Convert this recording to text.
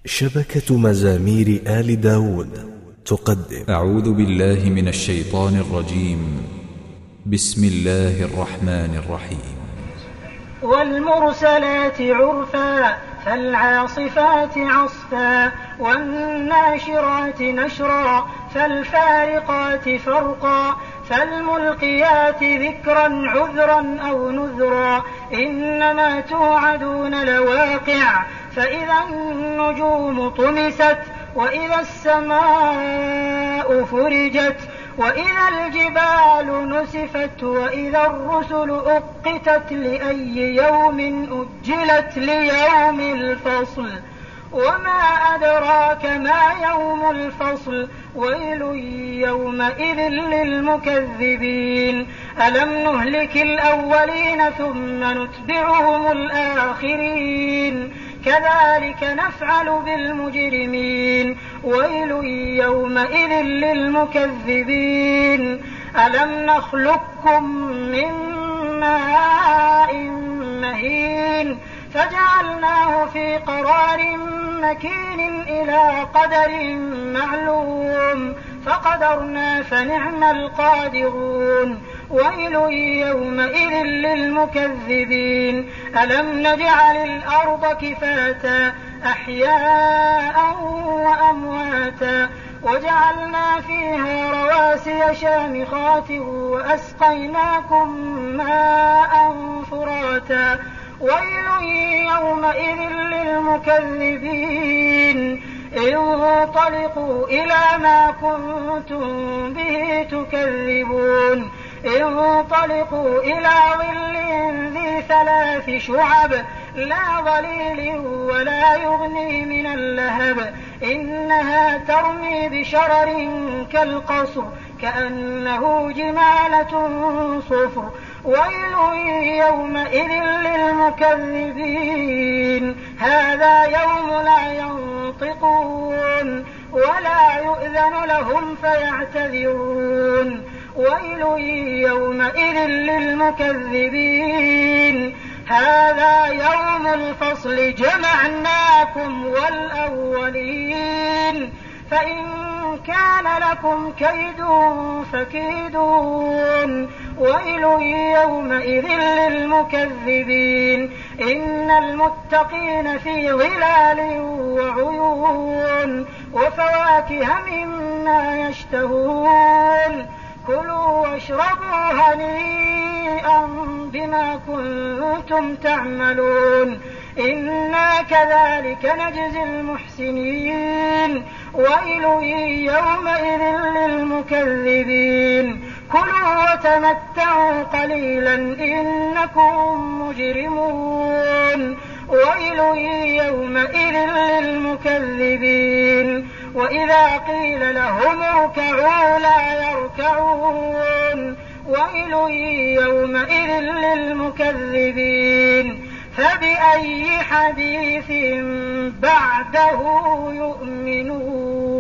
شبكة مزامير آل داود تقدم. أعوذ بالله من الشيطان الرجيم. بسم الله الرحمن الرحيم. والمرسلات عرفا فالعاصفات عصفا والناشرات نشرا فالفارقات فرقا فالملقيات ذكرا عذرا أو نذرا إنما توعدون لواقع فإذا النجوم طمست وإذا السماء فرجت وإذا الجبال نسفت وإذا الرسل أقتت لأي يوم أجلت ليوم الفصل وما أدراك ما يوم الفصل ويل يومئذ للمكذبين ألم نهلك الأولين ثم نتبعهم الآخرين كذلك نفعل بالمجرمين ويل يومئذ للمكذبين ألم نخلقكم من ماء مهين فجعلناه في قرار مكين إلى قدر معلوم فقدرنا فنعم القادرون ويل يومئذ للمكذبين ألم نجعل الأرض كفاتا أحياء وأمواتا وجعلنا فيها رواسي شامخات وأسقيناكم ماء فراتا ويل يومئذ للمكذبين انطلقوا إلى ما كنتم به تكذبون انطلقوا إلى ظل ذي 3 شعب لا ظليل ولا يغني من اللهب إنها ترمي بشرر كالقصر كأنه جمالة صفر ويل يومئذ للمكذبين هذا يوم لا ينطقون ولا يؤذن لهم فيعتذرون ويل يومئذ للمكذبين هذا يوم الفصل جمعناكم والأولين فإن كان لكم كيد فكيدون ويل يومئذ للمكذبين إن المتقين في ظلال وعيون وفواكه مما يشتهون كلوا واشربوا هنيئا بما كنتم تعملون إنا كذلك نجزي المحسنين ويل يومئذ للمكذبين كلوا وتمتعوا قليلا إنكم مجرمون ويل يومئذ للمكذبين وإذا قيل لهم اركعوا لا يركعون ويل يومئذ للمكذبين فبأي حديث بعده يؤمنون.